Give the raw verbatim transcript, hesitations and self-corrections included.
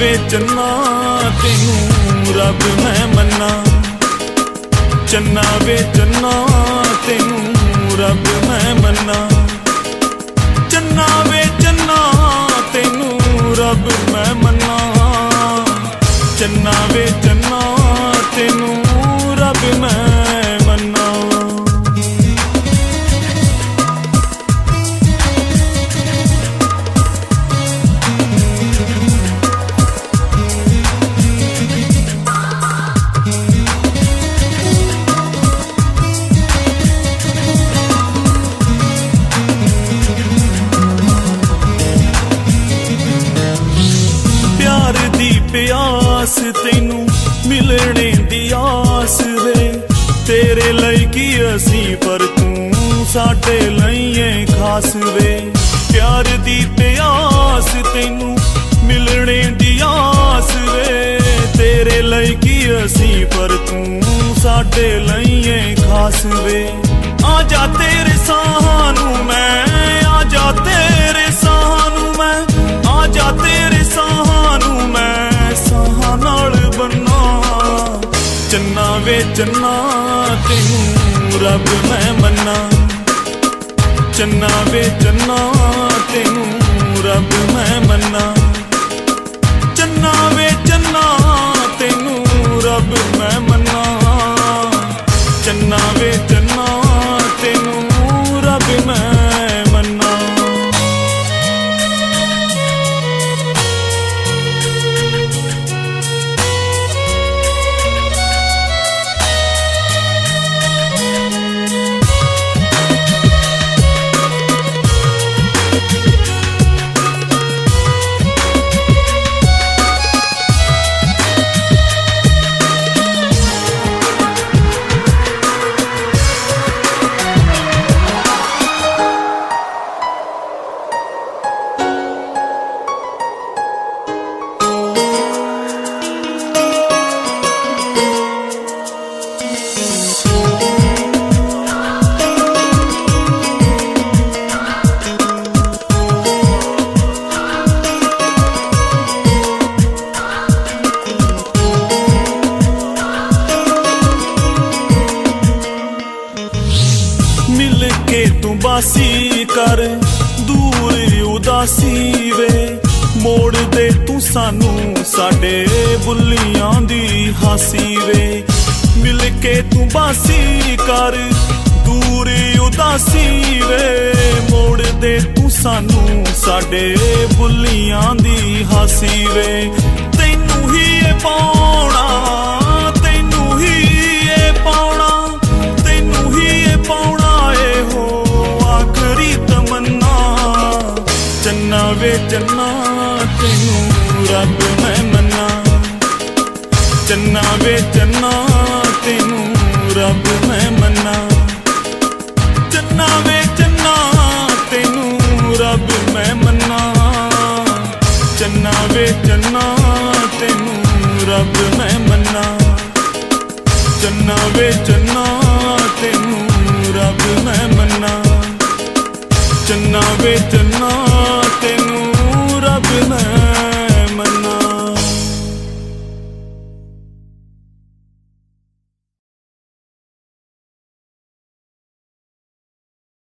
वे चन्ना तेनू रब मैं मन्ना, चन्ना वे चन्ना तेनू रब मैं मन्ना, चन्ना वे चन्ना तेनू रब मैं मन्ना, चन्ना वे चन्ना तेनू रब मैं मन्ना। प्यास तैनू मिलने दी आस वे, तेरे लई की असी पर तू साडे लई है खास वे। प्यार दी प्यास तैनू मिलने दी आस वे, तेरे लई की असी पर तू साडे लई है खास वे। आजा तेरे सानू मैं, आजा तेरे सानू मैं, आजा तेरे सानू मैं बनना। चन्ना वे चन्ना तेनू रब मैं मन्ना, चन्ना वे चन्ना तेनू रब मैं मन्ना, चन्ना वे चन्ना तेनू रब मैं मन्ना, चन्ना वे चन्ना तेनू रब मैं मन्ना। तू बासी कर दूर उदासी वे, मोड़ दे तू सानू साडे बुल्लियां दी हासी वे। मिल के तू बासी कर दूर उदासी वे, मोड़ दे तू सानू साडे बुल्लियां दी हासी वे। तैनू ही ए पाउणा, तैनू ही ए पाउणा, तैनू ही ए पाउणा चन्ना वे चन्ना तेनू रब मैं मन्ना, चन्ना वे चन्ना तेनू रब मैं मन्ना, चन्ना वे चन्ना तेनू रब मैं मन्ना, चन्ना वे चन्ना तेनू रब मैं मन्ना, चन्ना वे चन्ना